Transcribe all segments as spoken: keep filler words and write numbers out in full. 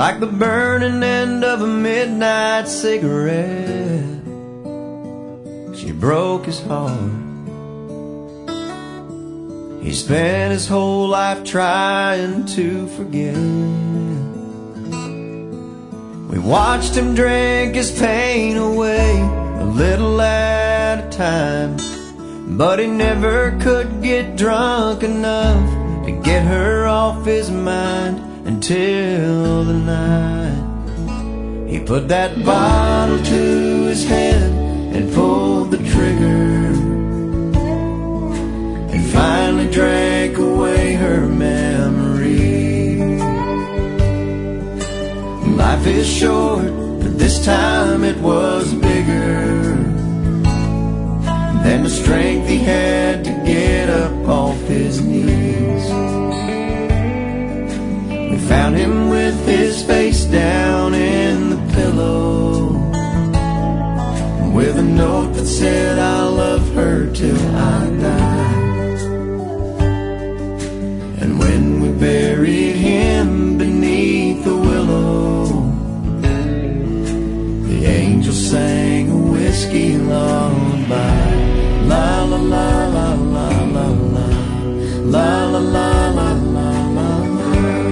like the burning end of a midnight cigarette. She broke his heart. He spent his whole life trying to forget. We watched him drink his pain away, a little at a time, but he never could get drunk enough to get her off his mind until the night he put that bottle to his head and pulled the trigger, and finally drank away her memory. Life is short, but this time it was bigger than the strength he had to get up off his knees. We found him with his face down in the pillow, with a note that said, "I'll love her till I die." And when we buried him beneath the willow, the angel sang a whiskey lullaby. La la la la la la la, la la la la la la la,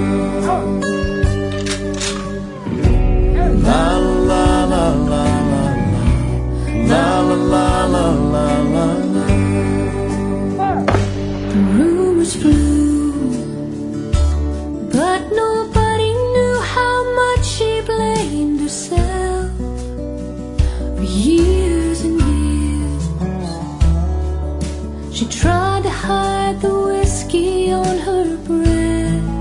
la la la la la, la la la la la la. The rumors flew, but nobody knew how much she blamed herself for years and years. She tried to hide the whiskey on her breath.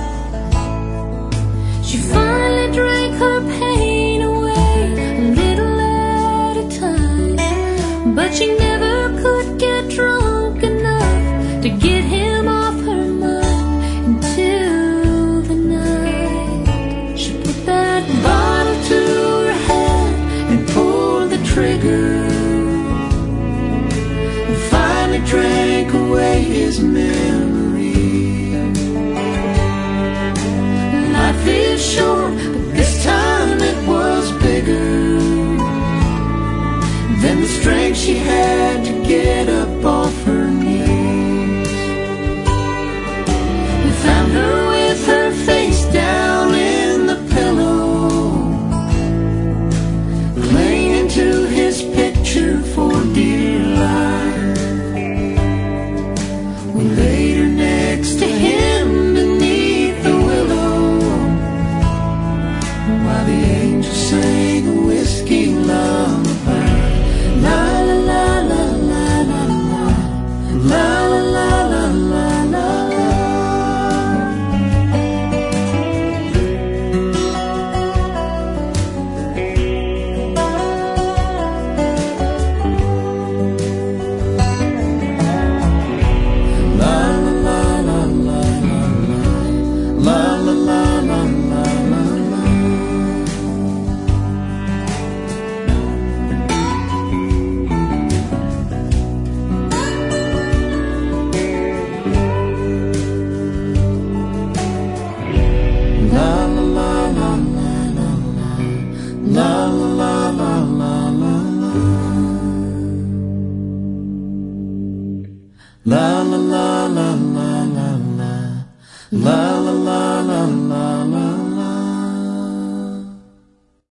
She finally drank her pain away, a little at a time, but she never could get drunk enough to get him off her mind until the night she put that bottle to her head and pulled the trigger, and finally drank away his memory. Life is short, but this time it was bigger than the strength she had to get up off